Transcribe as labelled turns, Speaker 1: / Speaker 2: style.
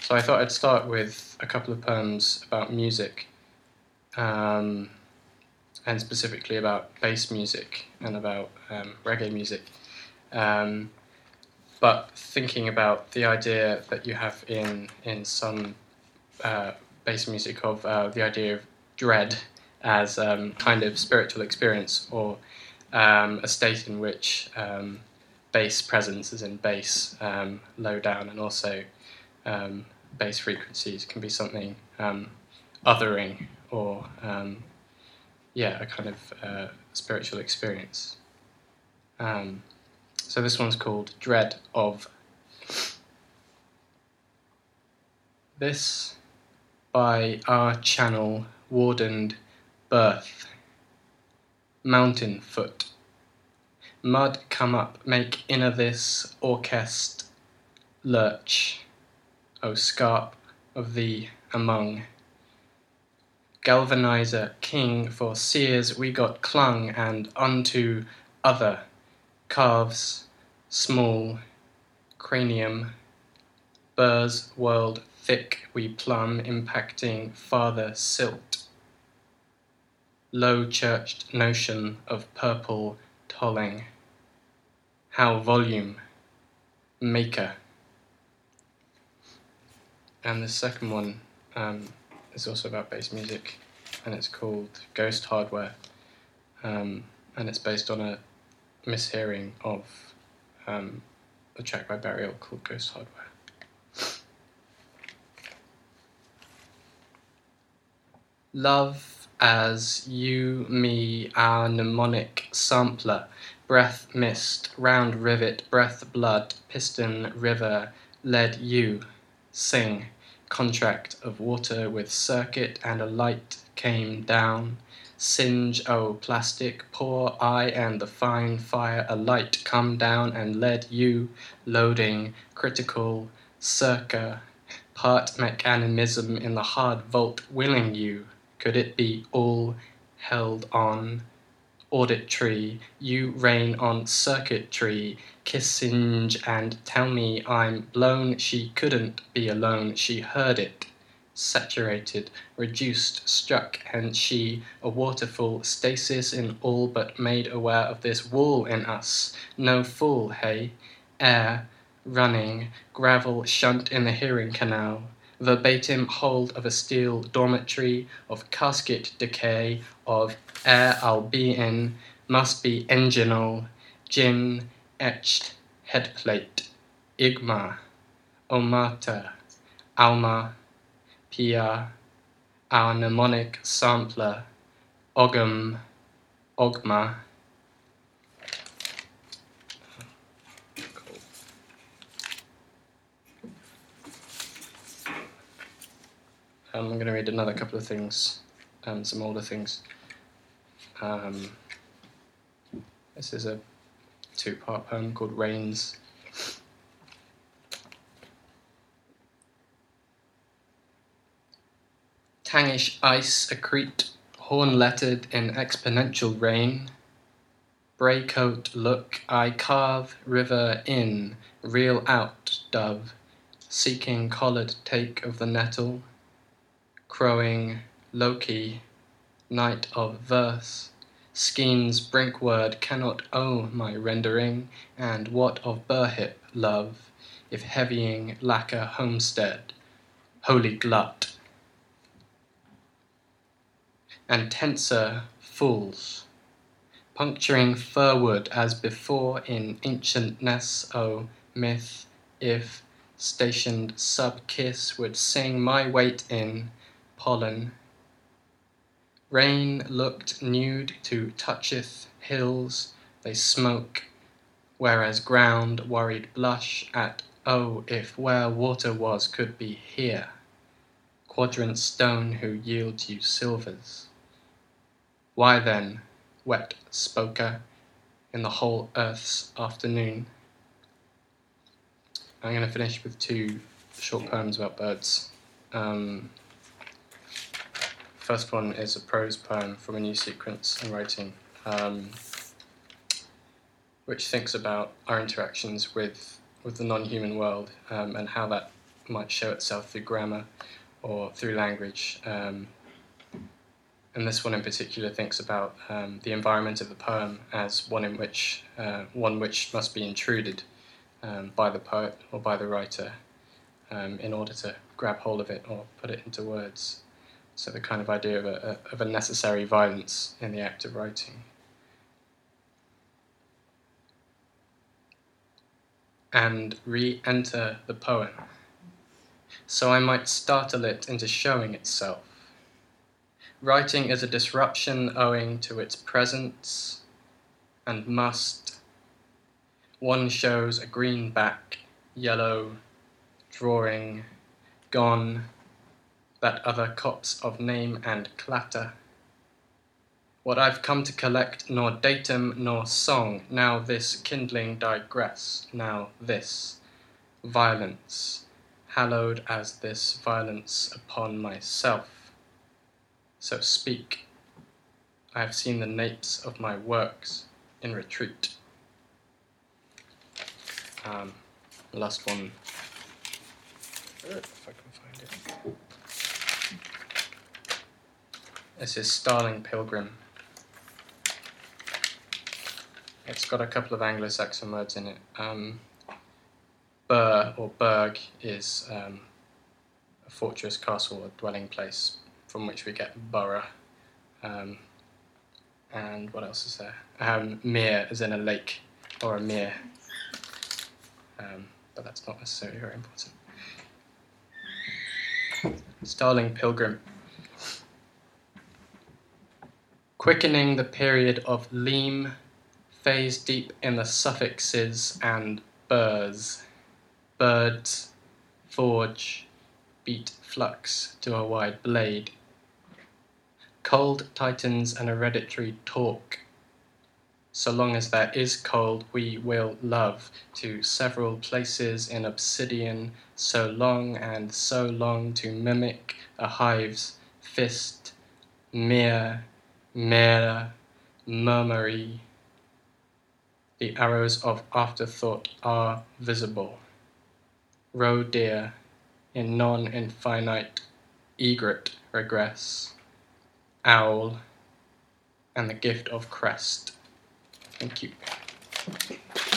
Speaker 1: So I thought I'd start with a couple of poems about music, and specifically about bass music and about reggae music. But thinking about the idea that you have in some bass music of the idea of dread as kind of spiritual experience, or a state in which bass presence, as in bass, low down, and also bass frequencies can be something othering, or a kind of spiritual experience. So this one's called Dread of. This by our channel wardened birth, mountain foot, mud come up, make inner this orchest lurch, O scarp of thee among. Galvanizer king for seers we got clung, and unto other calves small cranium burrs world thick we plumb, impacting farther silt. Low churched notion of purple tolling. How volume maker. And the second one is also about bass music, and it's called Ghost Hardware, and it's based on a mishearing of a track by Burial called Ghost Hardware. Love as you, me, our mnemonic sampler, breath mist, round rivet, breath blood, piston river, led you, sing, contract of water with circuit, and a light came down, singe, oh plastic, pour I and the fine fire, a light come down and led you, loading, critical, circa, part mechanism in the hard vault, willing you. Could it be all held on auditory? You rain on circuitry, kissing and tell me I'm blown. She couldn't be alone. She heard it, saturated, reduced, struck, and she, a waterfall, stasis in all but made aware of this wall in us. No fool, hey? Air, running, gravel, shunt in the hearing canal. Verbatim hold of a steel dormitory, of casket decay, of air I'll be in, must be enginal, gin, etched, headplate, igma, omata, alma, pia, our mnemonic sampler, ogum, ogma. I'm going to read another couple of things, some older things. This is a two-part poem called Rains. Tangish ice accrete, horn-lettered in exponential rain. Braycoat look, I carve river in, reel out dove, seeking collared take of the nettle. Crowing Loki, night of verse, Skeen's brinkword cannot owe my rendering, and what of Burhip, love, if heavying lacquer homestead, holy glut. And tenser fools, puncturing firwood as before in ancientness, O myth, if stationed sub-kiss would sing my weight in pollen. Rain looked nude to toucheth hills, they smoke, whereas ground worried blush at, oh, if where water was could be here, quadrant stone who yields you silvers. Why then, wet spoker, in the whole earth's afternoon? I'm going to finish with two short poems about birds. First one is a prose poem from a new sequence I'm writing, which thinks about our interactions with the non-human world, and how that might show itself through grammar or through language. And this one in particular thinks about the environment of the poem as one which must be intruded by the poet or by the writer in order to grab hold of it or put it into words. So the kind of idea of a necessary violence in the act of writing. And re-enter the poem, so I might startle it into showing itself. Writing is a disruption owing to its presence and must. One shows a green back, yellow, drawing, gone, that other copse of name and clatter. What I've come to collect, nor datum nor song, now this kindling digress, now this violence, hallowed as this violence upon myself. So speak, I have seen the napes of my works in retreat. Last one, if I can find it. This is Starling Pilgrim. It's got a couple of Anglo-Saxon words in it. Bur or Burg is a fortress, castle, or dwelling place from which we get borough. And what else is there? Mere is in a lake or a mere. But that's not necessarily very important. Starling Pilgrim. Quickening the period of leam, phase deep in the suffixes and burrs. Birds, forge, beat flux to a wide blade. Cold tightens an hereditary talk. So long as there is cold, we will love to several places in obsidian, so long and so long to mimic a hive's fist, mere, murmury. The arrows of afterthought are visible. Roe deer in non-infinite egret regress, owl, and the gift of crest. Thank you.